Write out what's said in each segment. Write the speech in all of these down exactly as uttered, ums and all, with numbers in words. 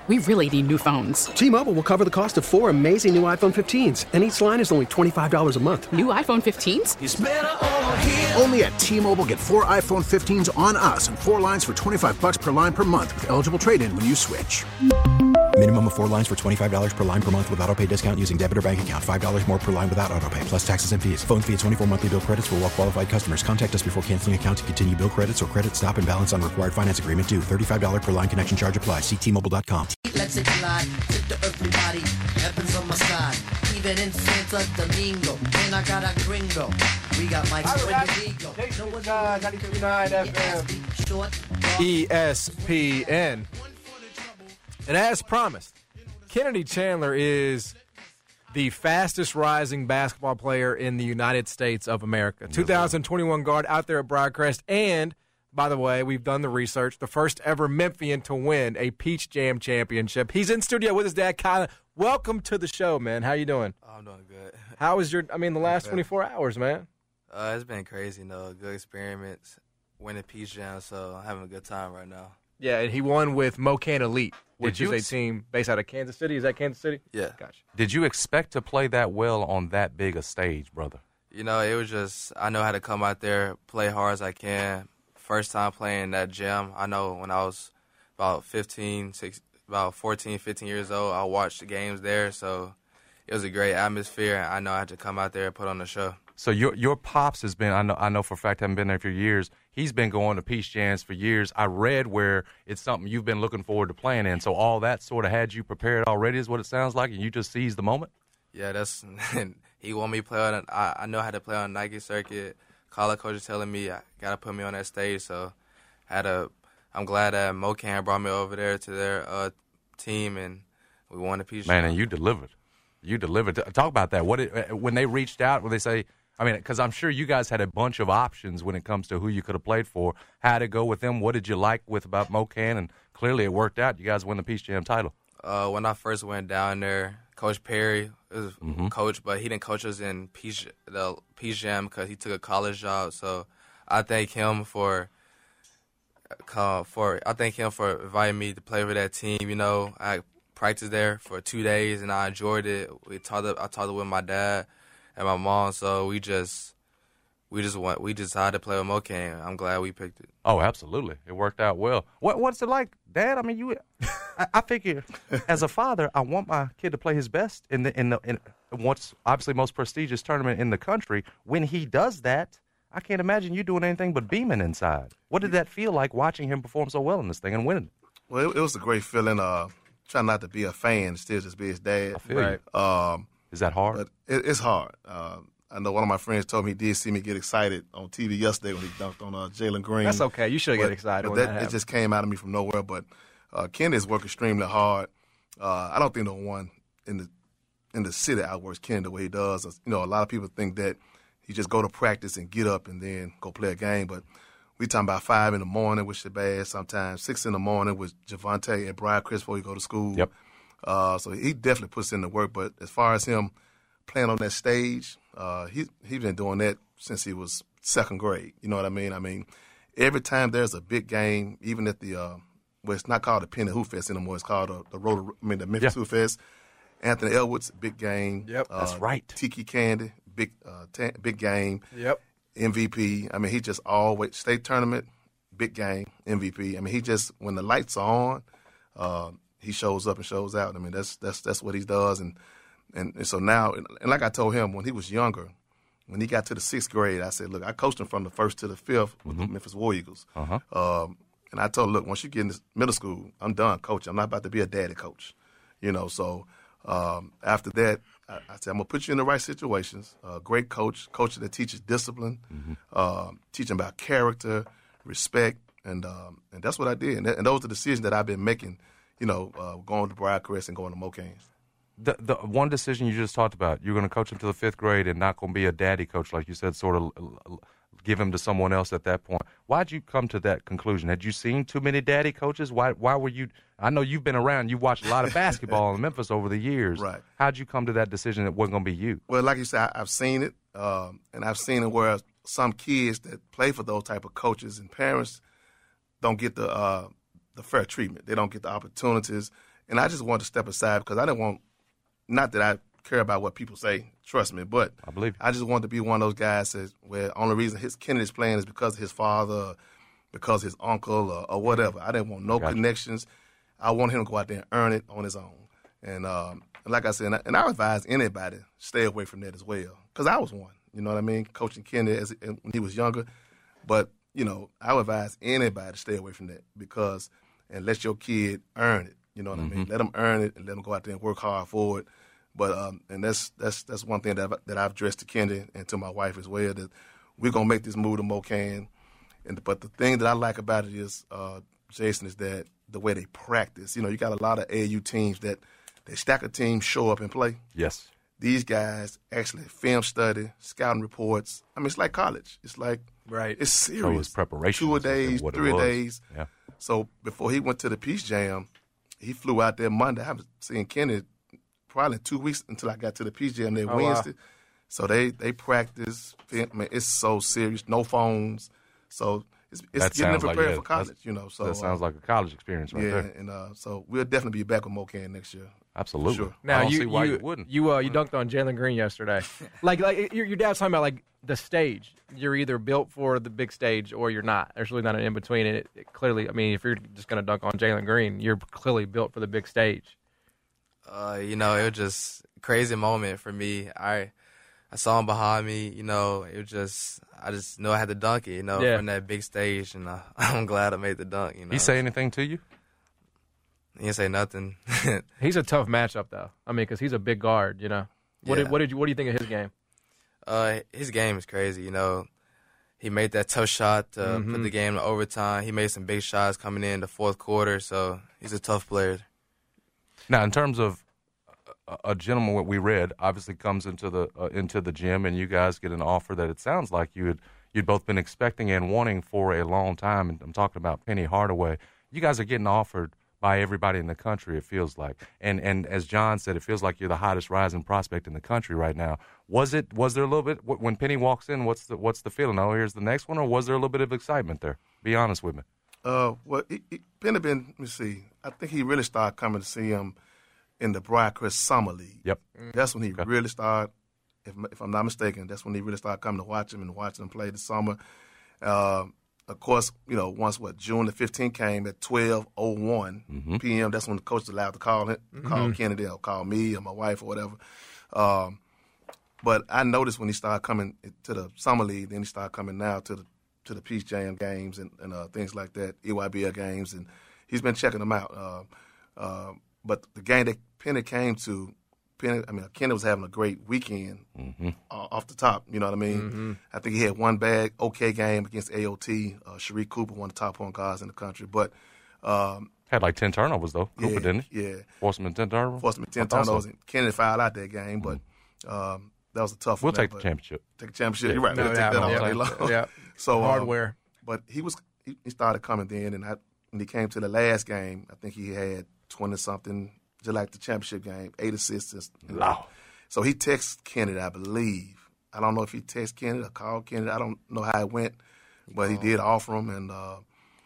We really need new phones. T-Mobile will cover the cost of four amazing new iPhone fifteens, and each line is only twenty-five dollars a month. New iPhone fifteens? It's better over here. Only at T-Mobile, get four iPhone fifteens on us and four lines for twenty-five dollars per line per month with eligible trade-in when you switch. Minimum of four lines for twenty-five dollars per line per month with autopay discount using debit or bank account. five dollars more per line without autopay, plus taxes and fees. Phone fee at twenty-four monthly bill credits for well-qualified customers. Contact us before canceling account to continue bill credits or credit stop and balance on required finance agreement due. thirty-five dollars per line connection charge applies. See T Mobile dot com. Let's it glide, tip to everybody, heavens on my side, even in Santo Domingo, and I got a gringo, we got Mike Rodrigo, ninety-two point nine F M, E S P N, and as promised, Kennedy Chandler is the fastest rising basketball player in the United States of America. twenty twenty-one guard out there at Briarcrest, and by the way, we've done the research. The first ever Memphian to win a Peach Jam championship. He's in studio with his dad, Kylan. Welcome to the show, man. How you doing? Oh, I'm doing good. How was your, I mean, the last twenty-four hours, man? Uh, it's been crazy, you know, good experiments, winning Peach Jam, so I'm having a good time right now. Yeah, and he won with Mocan Elite, which Did is you a ex- team based out of Kansas City. Is that Kansas City? Yeah. Gotcha. Did you expect to play that well on that big a stage, brother? You know, it was just, I know how to come out there, play hard as I can. First time playing that gym, I know when I was about fifteen, six, about fourteen, fifteen years old, I watched the games there, so it was a great atmosphere. I know I had to come out there and put on the show. So your your pops has been, I know I know for a fact, haven't been there for years. He's been going to Peach Jams for years. I read where it's something you've been looking forward to playing in. So all that sort of had you prepared already is what it sounds like, and you just seized the moment? Yeah, that's he wanted me to play on it. I, I know how to play on the Nike circuit. College coach is telling me I got to put me on that stage, so I had a, I'm glad that Mocan brought me over there to their uh, team, and we won the Peach Man, Jam. and you delivered. You delivered. Talk about that. What it, when they reached out, when they say, I mean, because I'm sure you guys had a bunch of options when it comes to who you could have played for. How to go with them? What did you like with about Mocan? And clearly it worked out. You guys won the Peach Jam title. Uh, when I first went down there, Coach Perry was Mm-hmm. coach, but he didn't coach us in Peach, the Peach Jam because he took a college job. So I thank him for uh, for I thank him for inviting me to play for that team. You know, I practiced there for two days and I enjoyed it. We talked. I talked with my dad and my mom, so we just we just went. We decided to play with Mocan. I'm glad we picked it. Oh, absolutely. It worked out well. What What's it like, Dad? I mean, you. I, I figure, as a father, I want my kid to play his best in the in the in what's obviously most prestigious tournament in the country. When he does that, I can't imagine you doing anything but beaming inside. What did that feel like watching him perform so well in this thing and winning? Well, it, it was a great feeling. Uh, trying not to be a fan, still just be his dad. I feel right. you. Um, Is that hard? But it, it's hard. Uh, I know one of my friends told me he did see me get excited on T V yesterday when he dunked on uh, Jalen Green. That's okay. You should get excited but when that, that it happens. just came out of me from nowhere. But uh, Kennedy's worked extremely hard. Uh, I don't think no one in the in the city outworks Kennedy the way he does. You know, a lot of people think that he just go to practice and get up and then go play a game. But we talking about five in the morning with Shabazz, sometimes six in the morning with Javante and Briarcrest before he go to school. Yep. Uh, so he definitely puts in the work. But as far as him playing on that stage, uh, he he's been doing that since he was second grade. You know what I mean? I mean, every time there's a big game, even at the uh, well, it's not called the Penny Hoop Fest anymore. It's called the, the Road. I mean, the Memphis Yeah. Hoop Fest. Anthony Edwards, big game. Yep, uh, that's right. Tiki Candy, big uh, ta- big game. Yep. M V P. I mean, he just always state tournament, big game, M V P. I mean, he just when the lights are on, uh, he shows up and shows out. I mean, that's that's that's what he does. And and, and so now, and like I told him when he was younger, when he got to the sixth grade, I said, look, I coached him from the first to the fifth with Mm-hmm. the Memphis War Eagles. Uh-huh. Um, and I told him, look, once you get in this middle school, I'm done coaching. I'm not about to be a daddy coach, you know. So um, after that, I, I said, I'm going to put you in the right situations. Uh, great coach, coach that teaches discipline, Mm-hmm. uh, teaching about character, respect, and um, and that's what I did. And, that, and those are the decisions that I've been making, you know, uh, going to Briarcrest and going to Mocan. The the one decision you just talked about, you're going to coach him to the fifth grade and not going to be a daddy coach, like you said, sort of give him to someone else at that point. Why'd you come to that conclusion? Had you seen too many daddy coaches? Why Why were you? I know you've been around. You watched a lot of basketball in Memphis over the years. Right. How'd you come to that decision that wasn't going to be you? Well, like you said, I, I've seen it, um, and I've seen it where some kids that play for those type of coaches and parents don't get the uh, the fair treatment. They don't get the opportunities. and I just wanted to step aside because I didn't want, not that I care about what people say, trust me, but I believe I just wanted to be one of those guys that where the only reason his Kennedy's playing is because of his father, because his uncle, or, or whatever. I didn't want no gotcha. connections. I wanted him to go out there and earn it on his own. And, um, and like I said, and I, and I advise anybody stay away from that as well, because I was one. You know what I mean? Coaching Kennedy as when he was younger, but you know, I would advise anybody to stay away from that because and let your kid earn it. You know what mm-hmm. I mean? Let them earn it and let them go out there and work hard for it. But um, and that's that's that's one thing that I've, that I've addressed to Kennedy and to my wife as well, that we're gonna make this move to MoKan. And but the thing that I like about it is, uh, Jason, is that the way they practice. You know, you got a lot of A A U teams that they stack a team, show up and play. Yes. These guys actually film study, scouting reports. I mean, it's like college. It's like right. It's serious. So it's preparation. Two a days, three a days. Yeah. So before he went to the Peace Jam, he flew out there Monday. I haven't seen Kennedy probably two weeks until I got to the Peace Jam there oh, Wednesday. Wow. So they they practice. I mean, it's so serious. No phones. So it's, it's getting them prepared like, yeah, for college. You know. So that sounds uh, like a college experience right yeah, there. and uh, so we'll definitely be back with MoKan next year. Absolutely. Sure. Now I don't you see why you, you wouldn't. You uh, you dunked on Jalen Green yesterday. like like your, your dad's talking about like the stage. You're either built for the big stage or you're not. There's really not an in between. And it, it clearly, I mean, if you're just going to dunk on Jalen Green, you're clearly built for the big stage. Uh, you know, it was just a crazy moment for me. I I saw him behind me. You know, it was just I just knew I had to dunk it. You know, yeah. from that big stage, and uh, I'm glad I made the dunk. You know, He say anything to you? He didn't say nothing. He's a tough matchup, though. I mean, because he's a big guard. You know, what yeah. did what did you what do you think of his game? Uh, his game is crazy. You know, he made that tough shot to mm-hmm. put the game in overtime. He made some big shots coming in the fourth quarter. So he's a tough player. Now, in terms of a, a gentleman, what we read obviously comes into the uh, into the gym, and you guys get an offer that it sounds like you had you'd both been expecting and wanting for a long time. And I'm talking about Penny Hardaway. You guys are getting offered by everybody in the country, it feels like. And and as John said, it feels like you're the hottest rising prospect in the country right now. Was it? Was there a little bit when Penny walks in? What's the what's the feeling? Oh, here's the next one, or was there a little bit of excitement there? Be honest with me. Uh, well, he, he, Penny been. Let me see. I think he really started coming to see him in the Briarcrest Summer League. Yep. That's when he okay. really started. If, if I'm not mistaken, that's when he really started coming to watch him and watching him play this summer. Uh, Of course, you know, once what June the fifteenth came at twelve oh one mm-hmm. p.m., that's when the coach is allowed to call him, Mm-hmm. call Kennedy or call me or my wife or whatever. Um, but I noticed when he started coming to the summer league, then he started coming now to the to the Peace Jam games and, and uh, things like that, E Y B L games, and he's been checking them out. Uh, uh, but the game that Penny came to, Penny, I mean, Kennedy was having a great weekend mm-hmm. uh, off the top. You know what I mean? Mm-hmm. I think he had one bad, okay game against A O T. Uh, Sharik Cooper, one of the top point guards in the country. But um, had like ten turnovers though. Cooper yeah, didn't he? Yeah, Forced him in ten turnovers. Forced him in ten I thought turnovers. so. And Kennedy fouled out that game, but um, that was a tough We'll one. take but the championship. Take the championship. Yeah. You're right. No, we'll yeah, take that yeah, all day long. Yeah. So um, hardware. But he was he, he started coming then, and I, when he came to the last game, I think he had twenty something, just like the championship game, eight assists. Wow. So he texted Kennedy, I believe. I don't know if he texted Kennedy or called Kennedy. I don't know how it went, but he did offer him, and uh,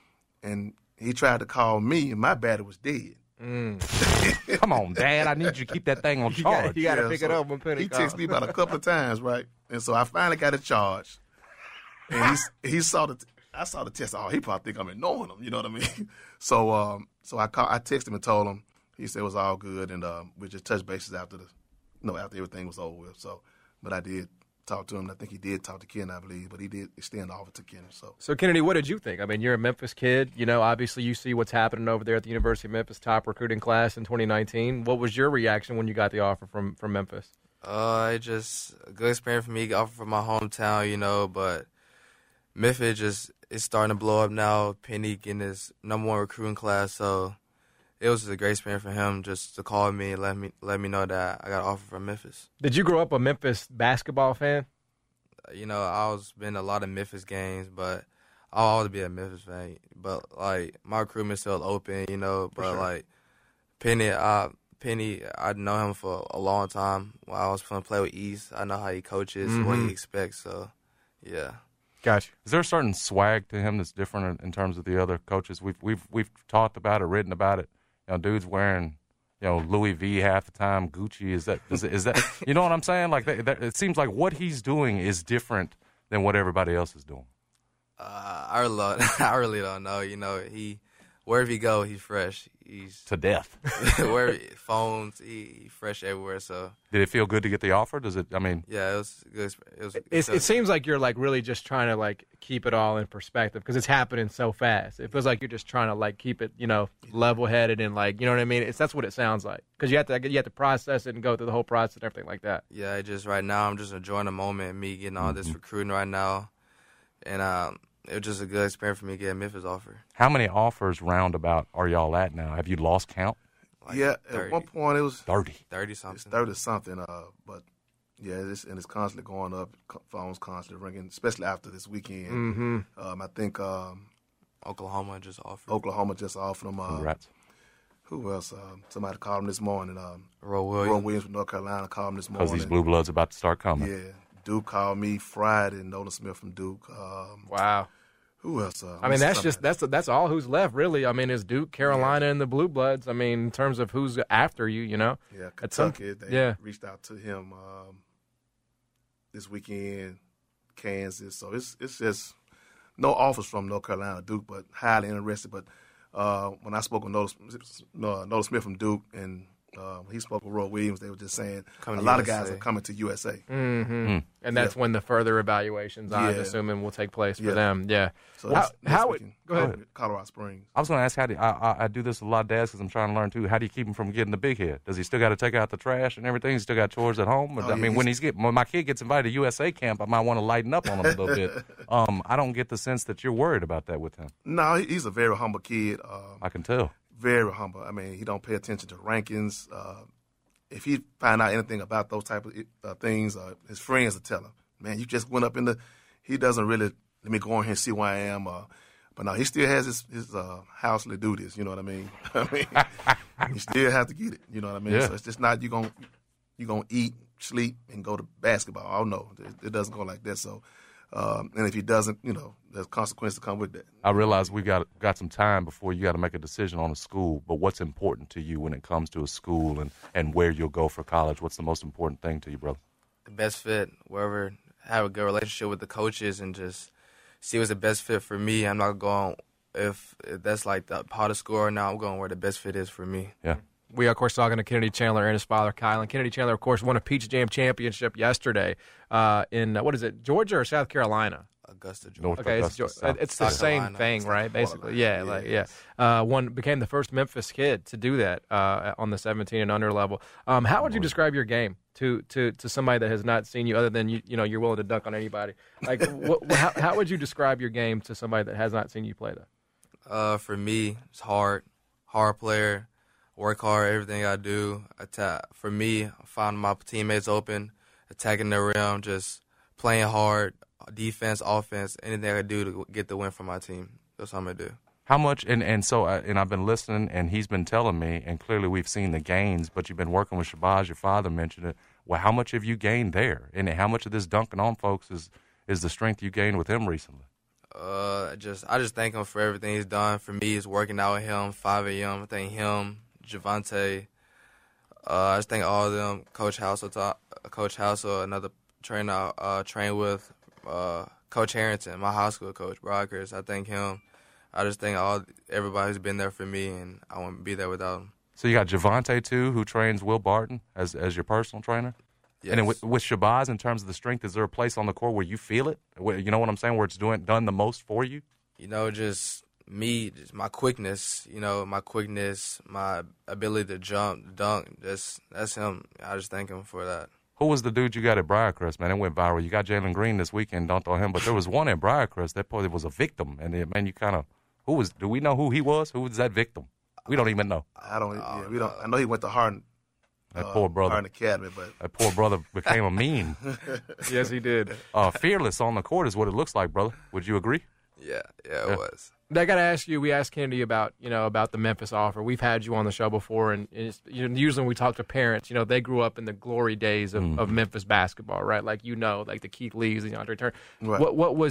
and he tried to call me, and my battery was dead. Mm. Come on, Dad. I need you to keep that thing on charge. You got to Yeah, pick so it up when Penny He calls. texted me about a couple of times, right? And so I finally got it charged. And he he saw the I saw the text. Oh, he probably think I'm ignoring him. You know what I mean? So um so I call, I texted him and told him. He said it was all good, and um, we just touched bases after the you know after everything was over with. So, but I did talk to him. I think he did talk to Ken, I believe, but he did extend the offer to Ken. So, So, Kennedy, what did you think? I mean, you're a Memphis kid. You know, obviously you see what's happening over there at the University of Memphis, top recruiting class in twenty nineteen. What was your reaction when you got the offer from, from Memphis? Uh, it just a good experience for me, offer from my hometown, you know, but Memphis just is starting to blow up now. Penny getting his number one recruiting class, so it was just a great experience for him just to call me and let me let me know that I got an offer from Memphis. Did you grow up a Memphis basketball fan? You know, I was been a lot of Memphis games, but I'll always be a Memphis fan. But like my recruitment's still open, you know. But sure. like Penny, I Penny, I know him for a long time. When I was going to play with East, I know how he coaches, Mm-hmm. what he expects. So, yeah. Gotcha. Is there a certain swag to him that's different in terms of the other coaches? We've we've we've talked about it, written about it. You know, dude's wearing you know, Louis V half the time, Gucci. Is that is, is that you know what I'm saying? Like that, that, it seems like what he's doing is different than what everybody else is doing. Uh, I really, I really don't know. You know, he wherever he go, he's fresh. He's to death. Where phones, he, he fresh everywhere. So did it feel good to get the offer? Does it? I mean, yeah, it was good. It was. It's, it seems like you're like really just trying to like keep it all in perspective because it's happening so fast. It feels like you're just trying to like keep it, you know, level headed and like, you know what I mean. It's that's what it sounds like because you have to you have to process it and go through the whole process and everything like that. Yeah, I just right now I'm just enjoying the moment, me getting all this recruiting right now, and um. It was just a good experience for me to get a Memphis offer. How many offers roundabout are y'all at now? Have you lost count? Like yeah, thirty. At one point it was thirty. thirty something. It's thirty something. Uh, but yeah, it's and it's constantly going up. Phones constantly ringing, especially after this weekend. Mm-hmm. Um, I think um, Oklahoma just offered. Oklahoma just offered them. Uh, Congrats. Who else? Um, somebody called him this morning. Um, Roy Williams. Roy Williams from North Carolina called him this morning. Because these blue bloods about to start coming. Yeah. Duke called me Friday. Nolan Smith from Duke. Um, wow. Who else? Uh, I mean, that's just that's that's all who's left, really. I mean, is Duke, Carolina, yeah. and the Blue Bloods. I mean, in terms of who's after you, you know. Yeah, Some, Kentucky. They yeah. reached out to him um, this weekend. Kansas. So it's it's just no offers from North Carolina, Duke, but highly interested. But uh, when I spoke with Nolan, Nolan Smith from Duke and Uh, he spoke with Roy Williams. They were just saying coming a lot U S A. of guys are coming to U S A. Mm-hmm. Mm. And that's yeah. when the further evaluations, I'm yeah. assuming, will take place for yeah. them. Yeah. So how, how weekend, go ahead. Colorado Springs. I was going to ask, how do you, I, I, I do this with a lot of dads because I'm trying to learn, too. How do you keep him from getting the big head? Does he still got to take out the trash and everything? He's still got chores at home? Oh, I yeah, mean, when he's get, when my kid gets invited to U S A camp, I might want to lighten up on him a little bit. Um, I don't get the sense that you're worried about that with him. No, he's a very humble kid. Um, I can tell. Very humble. I mean, he don't pay attention to rankings. Uh, If he find out anything about those type of uh, things, uh, his friends will tell him, man, you just went up in the – he doesn't really let me go in here and see where I am. Uh, but no, he still has his, his uh, housely duties, you know what I mean? I mean, you still have to get it, you know what I mean? Yeah. So it's just not you going you gonna eat, sleep, and go to basketball. Oh, no, it, it doesn't go like that. So, um, and if he doesn't, you know, there's consequences that come with that. I realize we've got, got some time before you got to make a decision on a school, but what's important to you when it comes to a school and, and where you'll go for college? What's the most important thing to you, brother? The best fit, wherever, have a good relationship with the coaches and just see what's the best fit for me. I'm not going, if, if that's like the part of school or not, I'm going where the best fit is for me. Yeah. We are, of course, talking to Kennedy Chandler and his father, Kyle. And Kennedy Chandler, of course, won a Peach Jam championship yesterday uh, in, uh, what is it, Georgia or South Carolina? Augusta, Georgia. North okay, Augusta, it's, Georgia. it's the South same Carolina. thing, right? Basically, yeah, Yeah, like it yeah. Uh, one became the first Memphis kid to do that uh, on the seventeen and under level. Um, how would you describe your game to, to, to somebody that has not seen you, other than you, you know, you're willing to dunk on anybody? Like, what, how, how would you describe your game to somebody that has not seen you play that? Uh, for me, it's hard, hard player. Work hard, everything I do. Attack. For me, finding my teammates open, attacking the rim, just playing hard, defense, offense, anything I do to get the win for my team. That's what I'm going to do. How much, and, and so, uh, and I've been listening, and he's been telling me, and clearly we've seen the gains, but you've been working with Shabazz, your father mentioned it. Well, how much have you gained there? And how much of this dunking on folks is, is the strength you gained with him recently? Uh, just I just thank him for everything he's done. For me, it's working out with him, five a.m. I thank him, Javante. Uh, I just thank all of them, Coach House, Coach House, another trainer I uh, trained with, uh, Coach Harrington, my high school coach, Brockers. I thank him. I just thank all everybody who's been there for me, and I wouldn't be there without him. So you got Javante, too, who trains Will Barton as as your personal trainer? Yes. And then with, with Shabazz, in terms of the strength, is there a place on the court where you feel it? Where, you know what I'm saying, where it's doing done the most for you? You know, just me, just my quickness, you know, my quickness, my ability to jump, dunk, just, that's him. I just thank him for that. Who was the dude you got at Briarcrest, man? It went viral. You got Jalen Green this weekend, don't throw him, but there was one at Briarcrest that probably was a victim. And, then, man, you kind of, who was, do we know who he was? Who was that victim? We don't even know. I don't. Yeah, we don't. I know he went to Hardin. That uh, poor brother. Hardin Academy, but That poor brother became a meme. Yes, he did. Uh, fearless on the court is what it looks like, brother. Would you agree? Yeah, yeah, it Yeah. was. I got to ask you. We asked Kennedy about you know about the Memphis offer. We've had you on the show before, and it's, you know, usually when we talk to parents, you know, they grew up in the glory days of, Mm. of Memphis basketball, right? Like you know, like the Keith Lees and DeAndre Turner. Right. What what was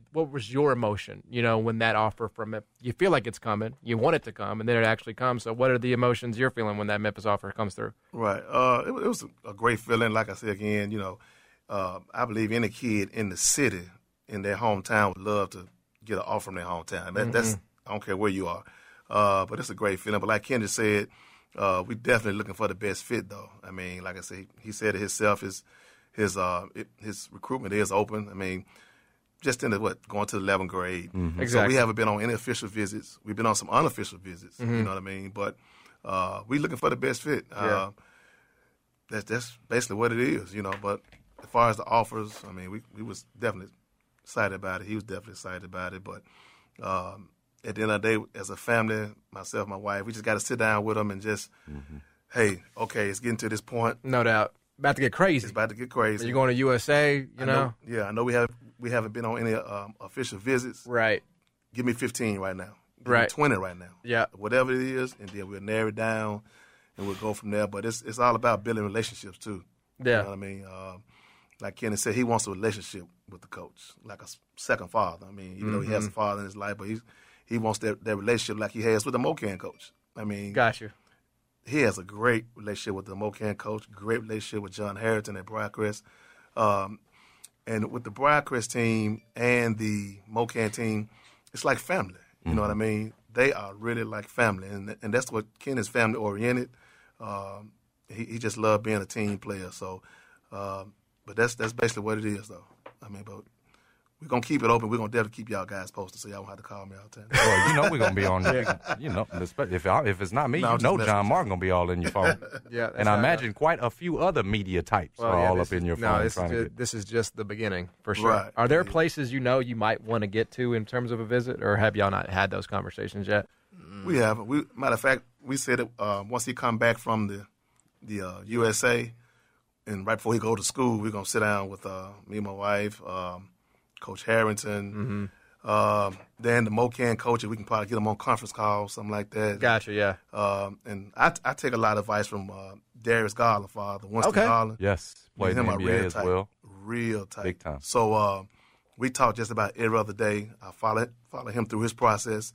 what was your emotion, you know, when that offer from it, you feel like it's coming, you want it to come, and then it actually comes. So what are the emotions you're feeling when that Memphis offer comes through? Right. Uh, it, it was a great feeling. Like I said again, you know, uh, I believe any kid in the city, in their hometown, would love to get an offer from their hometown. That, mm-hmm. That's I don't care where you are. Uh, but it's a great feeling. But like Kendrick said, uh, we definitely looking for the best fit, though. I mean, like I said, he said it himself, his his uh, it, his recruitment is open. I mean, just in the, what, going to the eleventh grade. Mm-hmm. Exactly. So we haven't been on any official visits. We've been on some unofficial visits, mm-hmm. you know what I mean? But uh, we looking for the best fit. Yeah. Uh, that's, that's basically what it is, you know. But as far as the offers, I mean, we, we was definitely excited about it. He was definitely excited about it. But um, at the end of the day, as a family, myself, my wife, we just got to sit down with them and just, mm-hmm. hey, okay, it's getting to this point. No doubt. About to get crazy. It's about to get crazy. You're going to U S A, you I know? know? Yeah, I know we have we haven't been on any um, official visits. Right. Give me fifteen right now. Give right. me twenty right now. Yeah. Whatever it is, and then we'll narrow it down, and we'll go from there. But it's it's all about building relationships too. Yeah. You know what I mean? Um, like Kenny said, he wants a relationship with the coach, like a second father. I mean, even mm-hmm. though he has a father in his life, but he's, he wants that, that relationship like he has with the Mocan coach. I mean, got you. He has a great relationship with the Mocan coach, great relationship with John Harrington at Briarcrest. Um, and with the Briarcrest team and the Mocan team, it's like family. You mm-hmm. know what I mean? They are really like family, and and that's what Ken is family oriented. Um, he, he just loved being a team player. So, um, but that's that's basically what it is, though. I mean, but we're going to keep it open. We're going to definitely keep y'all guys posted so y'all won't have to call me all the time. Well, you know we're going to be on, you know, if I, if it's not me, no, you know John Martin going to be all in your phone. Yeah, and I imagine quite a few other media types well, are yeah, all up is, in your no, phone. This, trying is, to get... this is just the beginning, for sure. Right. Are there places you know you might want to get to in terms of a visit, or have y'all not had those conversations yet? We haven't. We, matter of fact, we said that uh, once he come back from the, the uh, U S A, and right before he go to school, we're going to sit down with uh, me and my wife, um, Coach Harrington, mm-hmm. um, then the Mocan coach, we can probably get them on conference call, something like that. Gotcha, yeah. Um, and I, I take a lot of advice from uh, Darius Garland, father, Winston okay. Garland. Yes, played in the N B A as tight, well. Real tight. Big time. So uh, we talk just about every other day. I follow, follow him through his process.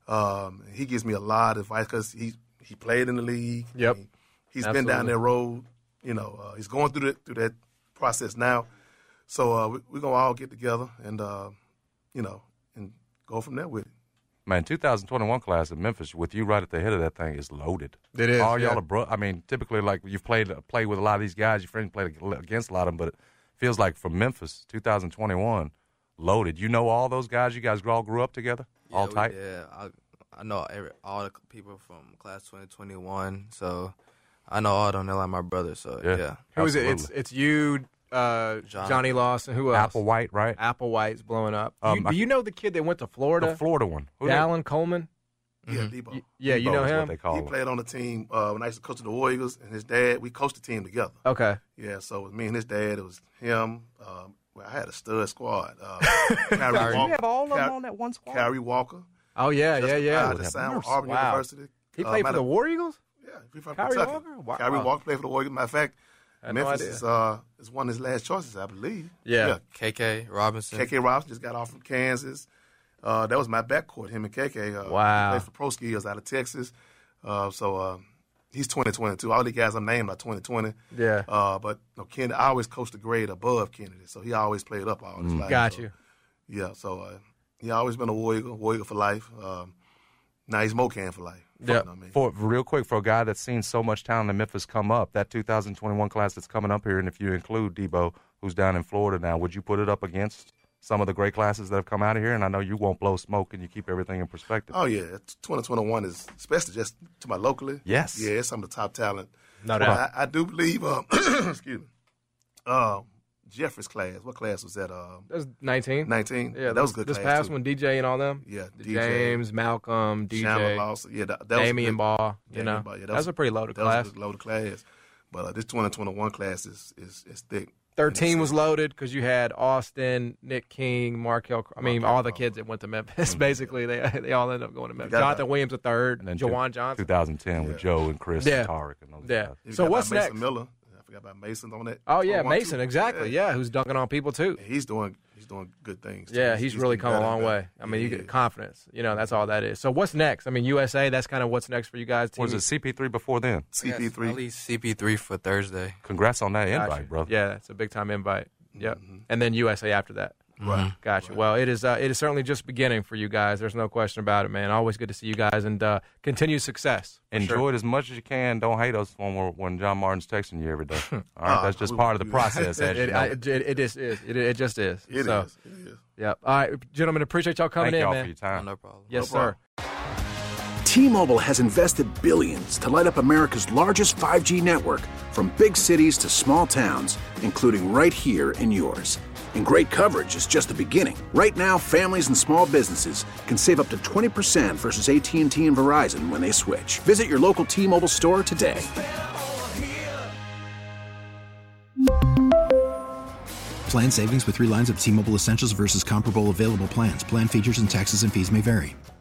Um, he gives me a lot of advice because he, he played in the league. Yep. He, he's Absolutely. been down that road. You know, uh, he's going through, the, through that process now. So uh, we, we're going to all get together and, uh, you know, and go from there with it. Man, two thousand twenty-one class in Memphis, with you right at the head of that thing, is loaded. It is. All yeah. y'all are bro- I mean, typically, like, you've played played with a lot of these guys. Your friends played against a lot of them, but it feels like for Memphis, two thousand twenty-one, loaded. You know all those guys? You guys all grew up together? Yeah, all tight? Yeah, I, I know every, all the people from class twenty twenty-one, so I know all of them. They're like my brothers, so yeah. yeah. Who is it? It's, it's you, uh, Johnny. Johnny Lawson. Who else? Applewhite, right? Applewhite's blowing up. Um, you, do you know the kid that went to Florida? The Florida one. Who Dallin Coleman? Yeah, Debo. Y- yeah, Debo you know is him? What they call he him. played on the team uh, when I used to coach the Warriors, and his dad, we coached the team together. Okay. Yeah, so it was me and his dad. It was him. Um, well, I had a stud squad. Uh, Kyrie Did Walker, you have all of them Ky- on that one squad? Kyrie Walker. Oh, yeah, yeah, yeah. The sound mercy. Auburn Wow. University. He Uh, played for matter- the War Eagles? Yeah, he from Kyrie Kentucky. Walker? Wow. Kyrie Walker played for the Warriors. Matter of fact, I had no Memphis idea. is, uh, is one of his last choices, I believe. Yeah. K K Robinson. K K Robinson just got off from Kansas. Uh, that was my backcourt, him and K K. Uh, Wow. He played for Pro Skills out of Texas. Uh, so uh, he's twenty twenty-two. All the guys I'm named are twenty twenty. Yeah. Uh, but you know, Kennedy, I always coached the grade above Kennedy, so he always played up all his life. Got so, you. Yeah, so uh, he always been a Warrior, Warrior for life. Um, now he's Mocan for life. Yeah. You know what I mean? For real quick, for a guy that's seen so much talent in Memphis come up, that two thousand twenty-one class that's coming up here, and if you include Debo, who's down in Florida now, would you put it up against some of the great classes that have come out of here? And I know you won't blow smoke and you keep everything in perspective. Oh, yeah. twenty twenty-one is, especially just to my locally. Yes. Yeah, it's some of the top talent. No But doubt. I, I do believe, um, excuse me, um, Jeffrey's class. What class was that? Um, That was nineteen. nineteen? Yeah, that was this, a good This class, past too. one, D J and all them. Yeah, The D J. James, Malcolm, D J, Chandler Lawson. Yeah, that, that was a Damian good- Ball. You Damian know, Ball, yeah, that that's was- a pretty loaded that class. was a good loaded class. But uh, this twenty twenty-one class is, is, is thick. Thirteen And was it's- loaded because you had Austin, Nick King, Markel. I mean, Markel all the Crawford. kids that went to Memphis. Basically, they they all ended up going to Memphis. got Jonathan about- Williams the third, And then Jawan Johnson. twenty ten with Yeah. Joe and Chris Yeah. and Tarek and those Yeah. guys. You So forgot what's about next? Mason Miller. I forgot about Mason on that. Oh yeah, twenty-one, Mason. too. Exactly. Yeah, who's dunking on people too. He's doing he's doing good things. Yeah, he's, he's really come a long way. I mean, yeah, you get confidence. You know, that's all that is. So what's next? I mean, U S A, that's kind of what's next for you guys. Was it C P three before then? C P three. At least C P three for Thursday. Congrats on that Gotcha. invite, bro. Yeah, it's a big-time invite. Yep. Mm-hmm. And then U S A after that. Right. Gotcha. Right. Well, it is uh, it is certainly just beginning for you guys. There's no question about it, man. Always good to see you guys, and uh, continued success. Enjoy sure. it as much as you can. Don't hate us when we're, when John Martin's texting you every day. All right, oh, that's just part of the process. it, it, it, I, it, it just is. It, it just is. It so, is. It is. Yep. All right, gentlemen. Appreciate y'all coming Thank in, y'all man. for your time. Oh, no problem. Yes, No problem. sir. T-Mobile has invested billions to light up America's largest five G network, from big cities to small towns, including right here in yours. And great coverage is just the beginning. Right now, families and small businesses can save up to twenty percent versus A T and T and Verizon when they switch. Visit your local T-Mobile store today. Plan savings with three lines of T-Mobile Essentials versus comparable available plans. Plan features and taxes and fees may vary.